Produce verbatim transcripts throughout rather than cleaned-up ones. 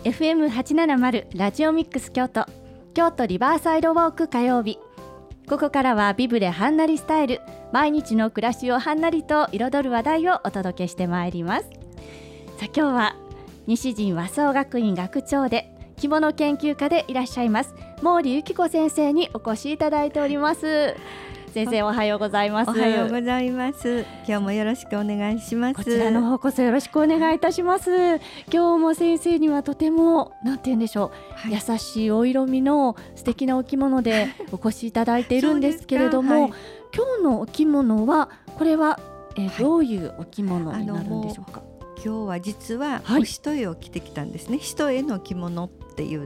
エフエムはちななまる ラジオミックス京都、京都リバーサイドウォーク火曜日。ここからはビブレはんなりスタイル、毎日の暮らしをはんなりと彩る話題をお届けしてまいります。さあ今日は西陣和装学院学長で着物研究家でいらっしゃいます毛利由紀子先生にお越しいただいております。先生おはようございます。 おはようございます。今日もよろしくお願いします。 こちらの方こそよろしくお願いいたします。今日も先生にはとてもなんて言うんでしょう、はい、優しいお色味の素敵なお着物でお越しいただいているんですけれども、はい、今日のお着物はこれは、えーはい、どういうお着物になるんでしょうか。 今日は実はお一重を着てきたんですね、はい、一重の着物って言って、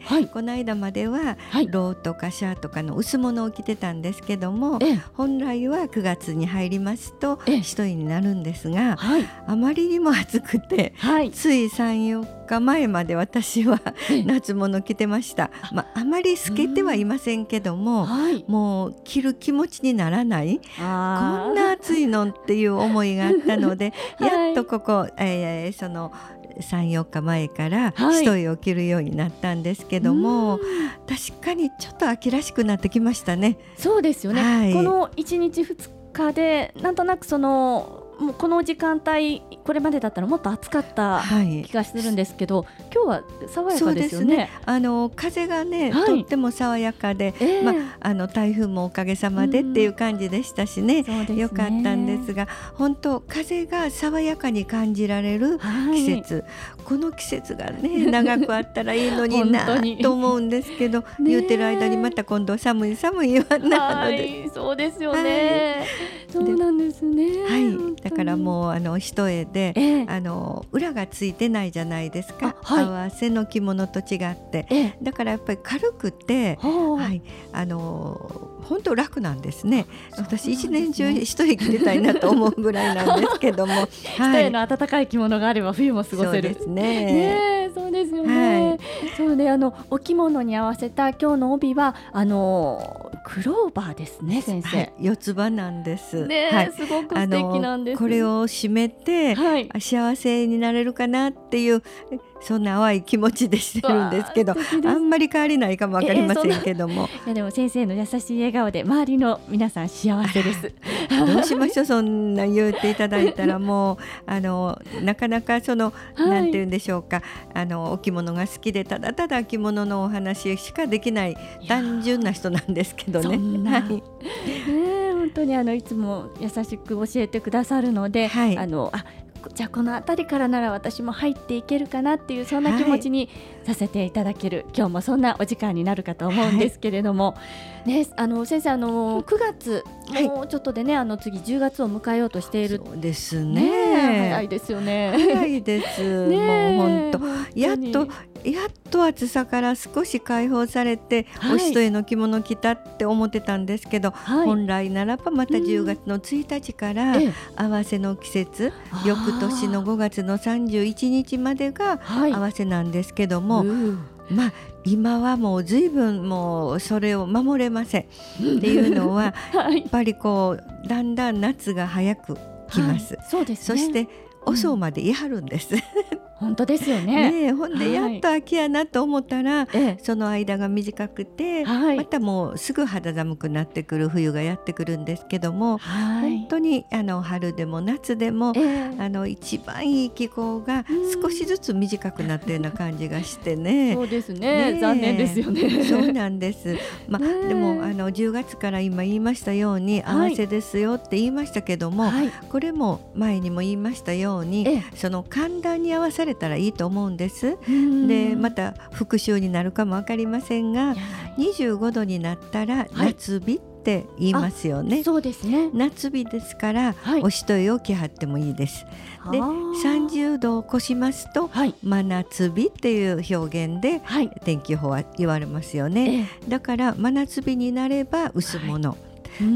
はい、この間まではローとかシャーとかの薄物を着てたんですけども、ええ、本来はくがつに入りますと一重になるんですが、はい、あまりにも暑くて、はい、ついさん、よっかまえまで私は夏物着てました、まあ、あまり透けてはいませんけども、はい、もう着る気持ちにならない、こんな暑いのっていう思いがあったので、はい、やっとここ、えー、そのさん、よっかまえから一重を着るようになったんですけども、はい、確かにちょっと秋らしくなってきましたね。 そうですよね、はい、このいちにちふつかでなんとなくそのもうこの時間帯これまでだったらもっと暑かった気がするんですけど、はい、今日は爽やかですよね。そうですね、 あの風がね、はい、とっても爽やかで、えーま、あの台風もおかげさまでっていう感じでしたしね、うん、よかったんですが、本当風が爽やかに感じられる季節、はい、この季節がね長くあったらいいのになと思うんですけど言うてる間にまた今度寒い寒いはなので、はい、 そうですよね、はい、そうなんですね、 はい、だからもうあの一重で、えー、あの裏がついてないじゃないですか、はい、合わせの着物と違って、えー、だからやっぱり軽くて、はい、あの本当楽なんですね。私一年中一重着てたいなと思うぐらいなんですけども、はい、 一重の暖かい着物があれば冬も過ごせる。 そうですね。 ね、そうですよね、はい、そうで、あのお着物に合わせた今日の帯はあのクローバーですね、先生、はい、 四つ葉なんです、 ね、はい、すごく素敵なんです。 これを締めて、はい、幸せになれるかなっていうそんな淡い気持ちでしてるんですけど、あんまり変わりないかもわかりませんけども、 えー、いやでも先生の優しい笑顔で周りの皆さん幸せですどうしましょう、そんな言っていただいたらもうあのなかなかその、はい、なんて言うんでしょうか、あのお着物が好きでただただ着物のお話しかできない単純な人なんですけどね。はい、ね、 本当にあのいつも優しく教えてくださるので、はい、あのあじゃあこの辺りからなら私も入っていけるかなっていうそんな気持ちにさせていただける、はい、今日もそんなお時間になるかと思うんですけれども、はいね、あの先生あのくがつ、はい、もうちょっとでねあの次じゅうがつを迎えようとしている。 そうですね、 ね、早いですよね。 早いですね、もう本当やっとやっと暑さから少し解放されて、はい、お一重の着物着たって思ってたんですけど、はい、本来ならばまたじゅうがつのついたちから合わせの季節、翌年のごがつのさんじゅういちにちまでが合わせなんですけども、はい、まあ今はもう随分もうそれを守れませんっていうのは、はい、やっぱりこうだんだん夏が早く来ます、はい、そうですね、そして遅うまでいはるんです、うん、 本当ですよね。 ねえ、ほんでやっと秋やなと思ったら、はい、その間が短くて、はい、またもうすぐ肌寒くなってくる冬がやってくるんですけども、はい、本当にあの春でも夏でも、えー、あの一番いい気候が少しずつ短くなったような感じがしてねそうです ね, ね残念ですよね。 そうなんです、まあ、でもあのじゅうがつから今言いましたように合わせですよって言いましたけども、はい、これも前にも言いましたように、えー、その寒暖に合わされたらいいと思うんです。でまた復習になるかも分かりませんが、にじゅうごどになったら夏日って言いますよね、はい、 そうですね、 夏日ですから、はい、お一重を着はってもいいです。でさんじゅうどを越しますと、はい、真夏日っていう表現で、はい、天気予報は言われますよね、ええ、だから真夏日になれば薄物、はい、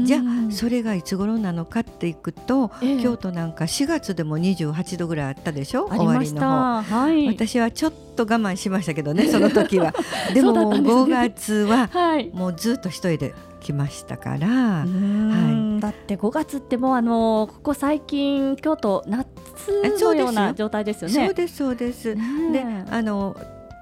じゃあそれがいつ頃なのかっていくと、ええ、京都なんかしがつでもにじゅうはちどぐらいあったでしょ、終わりの方、はい、私はちょっと我慢しましたけどねその時はでももうごがつはもうずっと一人で来ましたから、はい、 だってごがつってもうあのここ最近京都夏のような状態ですよね。 そうですそうです、ね、であの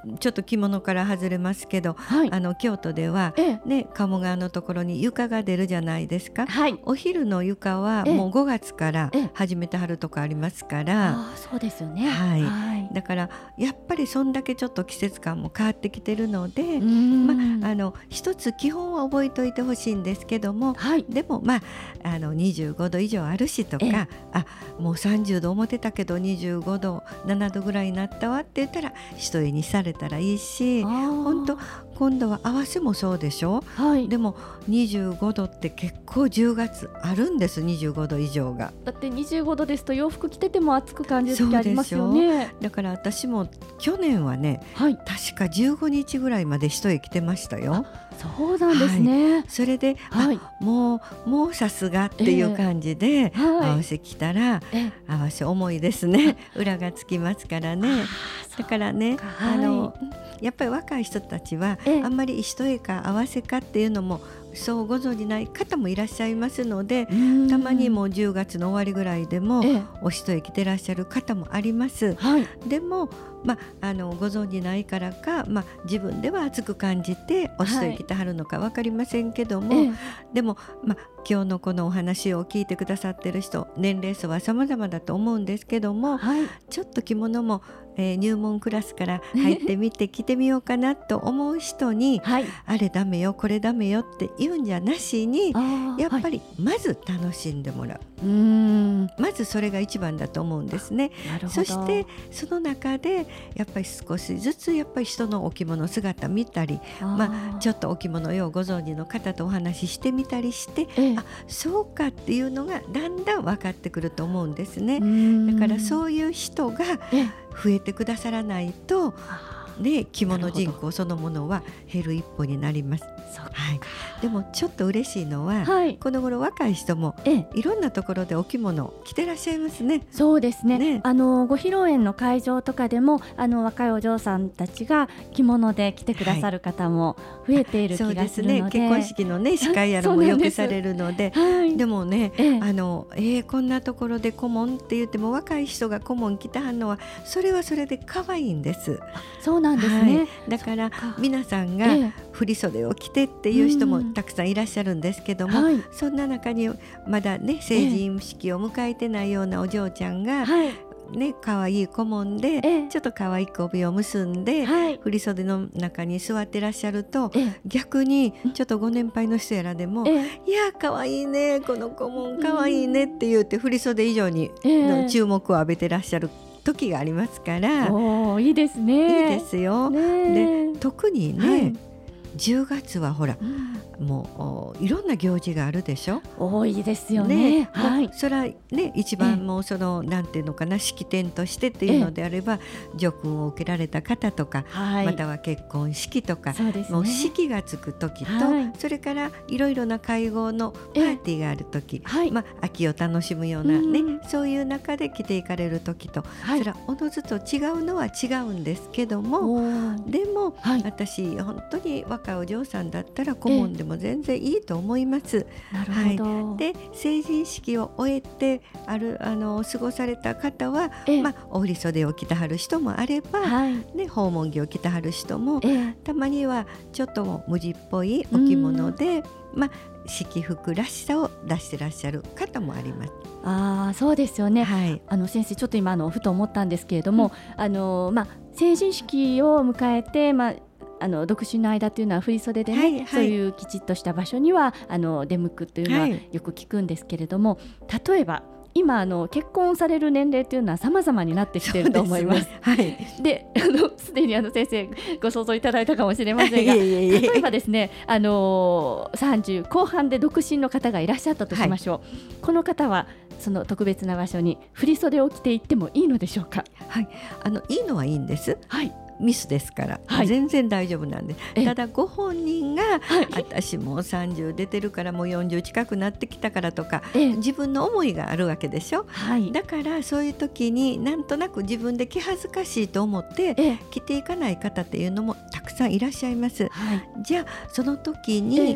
ちょっと着物から外れますけど、はい、あの京都では、ね、鴨川のところに床が出るじゃないですか、はい、お昼の床はもうごがつから始めてはるとこありますから、 あ、そうですよね、 はいはい、だからやっぱりそんだけちょっと季節感も変わってきてるので、まあ、あの一つ基本は覚えておいてほしいんですけども、はい、でも、まあ、あのにじゅうごど以上あるしとか、あ、もうさんじゅうど思ってたけどにじゅうごどななどぐらいになったわって言ったら一重にされたらいいし、本当今度は合わせもそうでしょ、はい、でもにじゅうごどって結構じゅうがつあるんです。にじゅうごど以上がだってにじゅうごどですと洋服着てても暑く感じる時ありますよね。 だから私も去年はね、はい、確かじゅうごにちぐらいまで一重着てましたよ。 そうなんですね、 はい、それで、はい、もうもうさすがっていう感じで、えーはい、合わせ着たら、えー、合わせ重いですね。裏がつきますからね。だからね、あの、はい、やっぱり若い人たちは、えー、あんまり一重か合わせかっていうのもそうご存じない方もいらっしゃいますので、たまにもうじゅうがつの終わりぐらいでも、えー、お一重着てらっしゃる方もあります、はい、でもまあ、あのご存じないからか、まあ、自分では暑く感じてお一重着てはるのか分かりませんけども、はい、でも、まあ、今日のこのお話を聞いてくださってる人年齢層は様々だと思うんですけども、はい、ちょっと着物も、えー、入門クラスから入ってみて着てみようかなと思う人に、はい、あれダメよこれダメよって言うんじゃなしに、やっぱりまず楽しんでもらう、うーん、まずそれが一番だと思うんですね。そしてその中でやっぱり少しずつやっぱり人のお着物姿見たり、あ、まあ、ちょっとお着物ようご存知の方とお話ししてみたりして、ええ、あ、そうかっていうのがだんだん分かってくると思うんですね。だからそういう人が増えてくださらないと、ね、着物人口そのものは減る一歩になります。はい、でもちょっと嬉しいのは、はい、この頃若い人もいろんなところでお着物着てらっしゃいますね。 そうですね、ね、あのご披露宴の会場とかでもあの若いお嬢さんたちが着物で来てくださる方も増えている気がするので、はい、そうですね、 結婚式の、ね、司会やらもよくされるので、はい、でもね、ええ、あのえー、こんなところで顧問って言っても若い人が顧問着てはんのはそれはそれで可愛いんです。 そうなんですね、はい、 だから皆さんが振り袖を着てっていう人もたくさんいらっしゃるんですけども、うん、はい、そんな中にまだね成人式を迎えてないようなお嬢ちゃんが、はい、ね、可愛い顧問でちょっと可愛い帯を結んで、はい、振り袖の中に座ってらっしゃると、逆にちょっとご年配の人やらでも、いや可愛いねこの顧問可愛いねって言って振り袖以上にの注目を浴びてらっしゃる時がありますから、 おー、いいですね。 いいですよ、ね、で特にね、はい、じゅうがつはほら、うん、もういろんな行事があるでしょ。 多いですよね。ね、 はい、それはね一番もうそのなんていうのかな、式典としてっていうのであれば叙勲を受けられた方とか、はい、または結婚式とか、ね、もう式がつく時と、はい、それからいろいろな会合のパーティーがある時、はい、まあ、秋を楽しむようなね、うん、そういう中で着ていかれる時と、はい、それはおのずと違うのは違うんですけども、でも、はい、私本当に若いお嬢さんだったら顧問でも全然いいと思います。 なるほど、 はい、で成人式を終えてあるあの過ごされた方は、まあ、お振り袖を着てはる人もあれば、はい、ね、訪問着を着てはる人も、たまにはちょっと無地っぽいお着物で、まあ、式服らしさを出してらっしゃる方もあります。 あ、そうですよね、はい、あの先生ちょっと今あのふと思ったんですけれども、うん、あのまあ、成人式を迎えて、まああの独身の間というのは振り袖でね、はいはい、そういうきちっとした場所にはあの出向くというのはよく聞くんですけれども、はい、例えば今あの結婚される年齢というのは様々になってきていると思います。で、すでにあの先生ご想像いただいたかもしれませんが、例えばですね、あのさんじゅうこう半で独身の方がいらっしゃったとしましょう、はい、この方はその特別な場所に振り袖を着ていってもいいのでしょうか。 はい、あのいいのはいいんです、はい、ミスですから、はい、全然大丈夫なんで、ただご本人が、はい、私もうさんじゅう出てるからもうよんじゅう近くなってきたからとか、自分の思いがあるわけでしょ、はい、だからそういう時になんとなく自分で気恥ずかしいと思って着ていかない方っていうのもたくさんいらっしゃいます、はい、じゃあその時に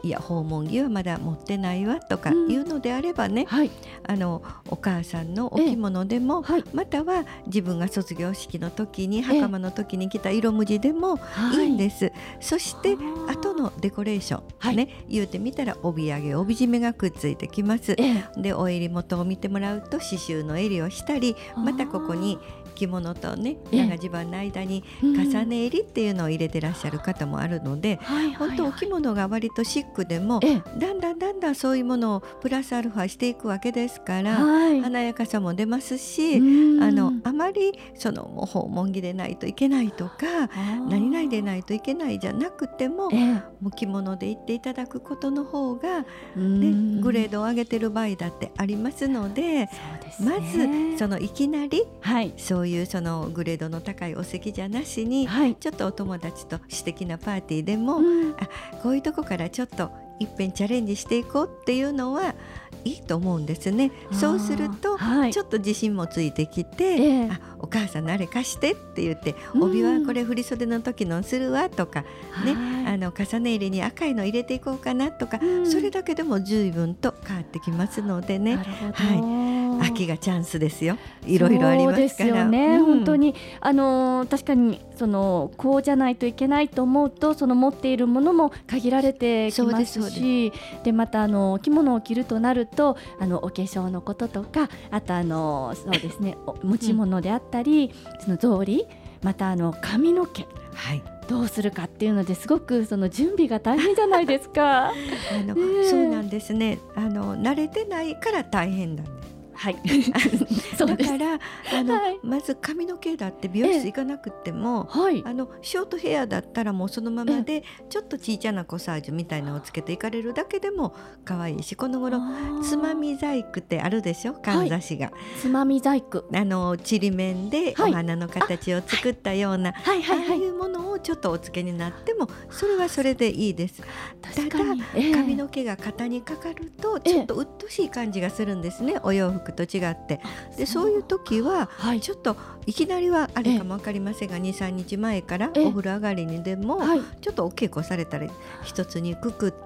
いや訪問着はまだ持ってないわとかいうのであればね、うんはい、あのお母さんのお着物でも、はい、または自分が卒業式の時に袴の時に着た色無地でもいいんです、はい、そして後のデコレーション、ねはい、言うてみたら帯揚げ帯締めがくっついてきます、でお襟元を見てもらうと刺繍の襟をしたり、またここに着物とね長襦袢の間に重ね襟っていうのを入れてらっしゃる方もあるので、うん、本当お着物が割とシックでもだんだんだんだんそういうものをプラスアルファしていくわけですから、はい、華やかさも出ますし、うん、あのあまりそのもう訪問着でないといけないとか何々でないといけないじゃなくても、もう着物で行っていただくことの方が、ね、グレードを上げてる場合だってありますので、そうですね、まずそのいきなり、はい、そういうそのグレードの高いお席じゃなしに、はい、ちょっとお友達と私的なパーティーでも、うん、あこういうとこからちょっといっぺんチャレンジしていこうっていうのはいいと思うんですね。そうすると、はい、ちょっと自信もついてきて、えー、あお母さんのあれ貸してって言って、うん、帯はこれ振り袖の時のするわとか、ね、あの重ね入れに赤いの入れていこうかなとか、うん、それだけでも随分と変わってきますのでね、はい、秋がチャンスですよ。いろいろありますから。そうですよね、 うん、本当にあの確かにそのこうじゃないといけないと思うと、その持っているものも限られてきますし、でまたあの着物を着るとなるとあのお化粧のこととか、あとあのそうですね持ち物であったり、うん、その草履、またあの髪の毛、はい、どうするかっていうのですごくその準備が大変じゃないですか。あの、ね、そうなんですね。あの慣れてないから大変なんです。はい、そうです。だからあの、はい、まず髪の毛だって美容室行かなくても、はい、あのショートヘアだったらもうそのままでちょっと小さなコサージュみたいなのをつけていかれるだけでも可愛いし、この頃つまみ細工ってあるでしょ、かんざしが、はい、 つまみ細工、 あのちりめんでお花の形を作ったような、はいはいはいはい、ああいうものをちょっとお付けになってもそれはそれでいいです。ただ、えー、髪の毛が肩にかかるとちょっとうっとしい感じがするんですね、えー、お洋服と違って。でそういう時はちょっといきなりはあれかも分かりませんが、にさんにちまえからお風呂上がりにでもちょっとお稽古されたら一つにくくって、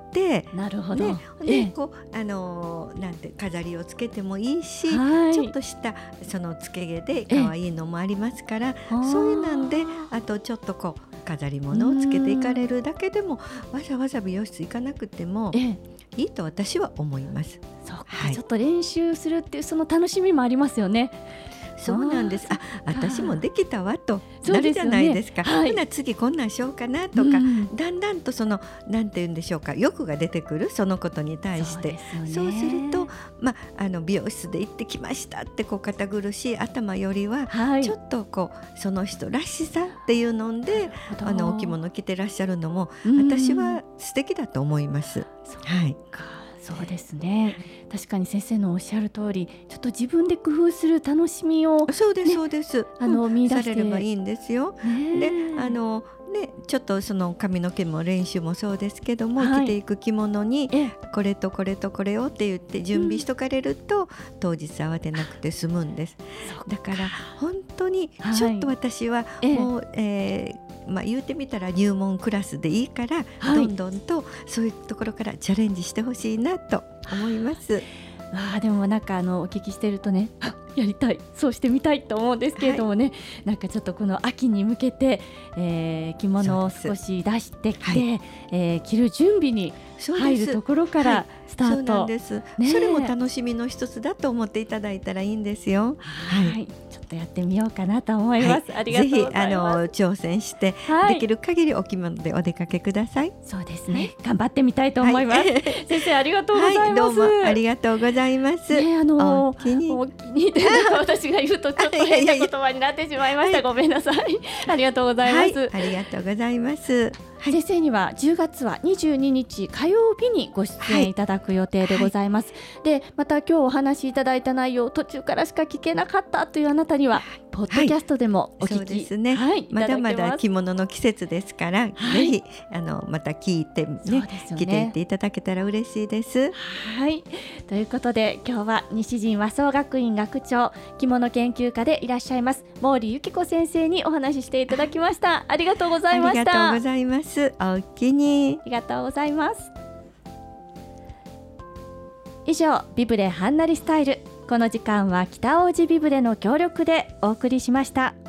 なるほど、 ね、でこうあのー、なんて飾りをつけてもいいし、はい、ちょっとしたそのつけ毛で可愛いのもありますから、そういうなんであとちょっとこう飾り物をつけていかれるだけでもわざわざ美容室行かなくてもいいと私は思います。 そうか、はい、ちょっと練習するっていうその楽しみもありますよね。 そうなんです。あ、私もできたわとなるじゃないですか。ほな次こんなんしようかなとか、うん、だんだんとそのなんて言うんでしょうか、欲が出てくる、そのことに対して。そうですよね。そうすると、まあ、あの美容室で行ってきましたってこう堅苦しい頭よりは、はい、ちょっとこうその人らしさっていうのであのお着物着てらっしゃるのも、うん、私は素敵だと思います。 はい。そうですね、確かに先生のおっしゃる通り、ちょっと自分で工夫する楽しみを、ね、 そうですそうです、 あの、うん、見出してされればいいんですよ。であのね、ちょっとその髪の毛も練習もそうですけども、はい、着ていく着物にこれとこれとこれをって言って準備しとかれると、うん、当日慌てなくて済むんです。だから本当にちょっと私はもう、えーまあ、言うてみたら入門クラスでいいから、はい、どんどんとそういうところからチャレンジしてほしいなと思います。 あでもなんかあのお聞きしてるとね、やりたい、そうしてみたいと思うんですけれどもね、はい、なんかちょっとこの秋に向けて、えー、着物を少し出してきて、はい、えー、着る準備に入るところからスタート、はい、そうなんです、ね、 それも楽しみの一つだと思っていただいたらいいんですよ。 はい、はい、ちょっとやってみようかなと思います。はい、ありがとうございます。ぜひあの挑戦して、はい、できる限りお着物でお出かけください。 そうですね、はい、頑張ってみたいと思います。はい、先生ありがとうございます。はい、どうもありがとうございます。 ね、あのお気にお気にで私が言うとちょっと変な言葉になってしまいました。ごめんなさい。ありがとうございます。はい、 ありがとうございます。 はい、先生にはじゅうがつはにじゅうににち火曜日にご出演いただく予定でございます。はい、でまた今日お話しいただいた内容途中からしか聞けなかったというあなたにはポッドキャストでもお聞き、はい、そうですね、はい、 まだまだ着物の季節ですから、はい、ぜひあのまた聞いて、ねね、着ていっていただけたら嬉しいです。 はい、ということで今日は西陣和装学院学長着物研究家でいらっしゃいます毛利由紀子先生にお話ししていただきました。ありがとうございました。 ありがとうございます。おおきに。 ありがとうございます。 以上ビブレはんなりスタイル、この時間は北大路ビブレの協力でお送りしました。